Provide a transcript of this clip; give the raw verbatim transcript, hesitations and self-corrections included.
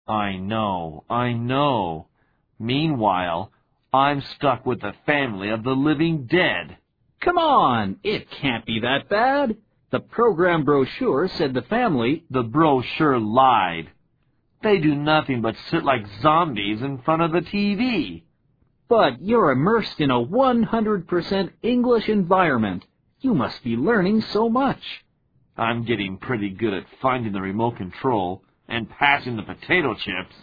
I know, I know. Meanwhile, I'm stuck with the family of the living dead. Come on, it can't be that bad. The program brochure said the family... The brochure lied. They do nothing but sit like zombies in front of the T V. But you're immersed in a one hundred percent English environment. You must be learning so much. I'm getting pretty good at finding the remote control and passing the potato chips.